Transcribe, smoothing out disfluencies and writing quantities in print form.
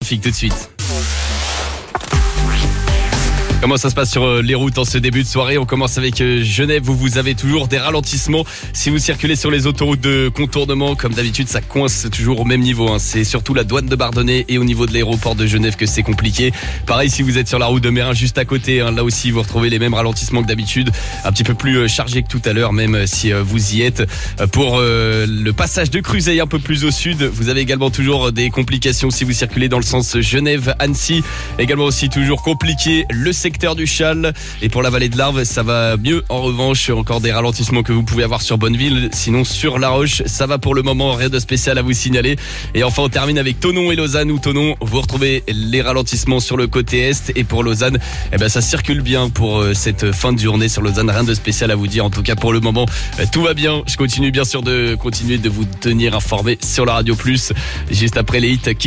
Tout de suite. Comment ça se passe sur les routes en ce début de soirée? On commence avec Genève où vous avez toujours des ralentissements. Si vous circulez sur les autoroutes de contournement, comme d'habitude, ça coince toujours au même niveau. C'est surtout la douane de Bardonnay et au niveau de l'aéroport de Genève que c'est compliqué. Pareil si vous êtes sur la route de Mérin juste à côté. Là aussi, vous retrouvez les mêmes ralentissements que d'habitude. Un petit peu plus chargé que tout à l'heure, même si vous y êtes. Pour le passage de Cruzeil un peu plus au sud, vous avez également toujours des complications si vous circulez dans le sens Genève-Annecy. Également aussi toujours compliqué le secteur du Châle, et pour la vallée de l'Arve ça va mieux. En revanche, encore des ralentissements que vous pouvez avoir sur Bonneville. Sinon sur La Roche ça va pour le moment, rien de spécial à vous signaler. Et enfin on termine avec Thonon et Lausanne, où Thonon vous retrouvez les ralentissements sur le côté est, et pour Lausanne ça circule bien pour cette fin de journée sur Lausanne. Rien de spécial à vous dire, en tout cas pour le moment tout va bien. Je continue bien sûr de vous tenir informé sur la Radio Plus juste après les hits.